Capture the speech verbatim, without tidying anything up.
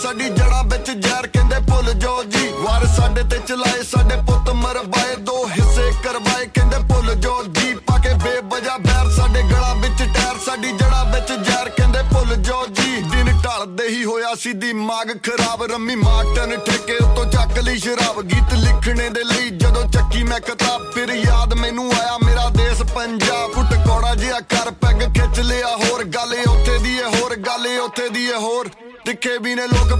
ਸਾਡੀ ਜੜਾਂ ਵਿੱਚ ਜ਼ਹਿਰ ਕਹਿੰਦੇ ਭੁੱਲ ਜਾਓ ਜੀ ਵਾਰ ਸਾਡੇ ਤੇ ਚਲਾਏ ਸਾਡੇ ਪੁੱਤ ਮਰਵਾਏ ਦੋ ਹਿੱਸੇ ਕਰਵਾਏ ਕਹਿੰਦੇ ਭੁੱਲ ਜਾਓ ਜੀ ਪਾ ਕੇ ਬੇਵਜ੍ਹਾ ਬੈਰ ਸਾਡੇ ਗਲਾਂ ਵਿੱਚ ਟਾਇਰ ਸਾਡੀ ਜੜਾਂ ਵਿੱਚ ਜ਼ਹਿਰ ਕਹਿੰਦੇ ਭੁੱਲ ਜਾਓ ਜੀ ਦਿਨ ਢਲਦੇ ਹੀ ਹੋਇਆ ਸੀ ਦਿਮਾਗ ਖਰਾਬ ਰੰਮੀ ਮਾਰਟਨ ਠੇਕੇ ਉੱਤੋਂ ਚੱਕ ਲਈ ਸ਼ਰਾਬ ਗੀਤ ਲਿਖਣੇ ਦੇ ਲਈ ਜਦੋਂ ਚੱਕੀ ਮੈਂ ਕਿਤਾਬ ਫਿਰ ਯਾਦ ਮੈਨੂੰ ਆਇਆ ਮੇਰਾ ਦੇਸ਼ ਪੰਜਾਬ ਫੁੱਟ ਕੌੜਾ ਜਿਹਾ ਕਰ ਪੈਗ ਖਿੱਚ ਲਿਆ ਹੋਰ ਗੱਲ ਉੱਥੇ ਦੀ ਏ ਹੋਰ ਗੱਲ ਉੱਥੇ ਦੀ ਏ ਹੋਰ ਤਿੱਖੇ ਵੀ ਨੇ ਲੋਕ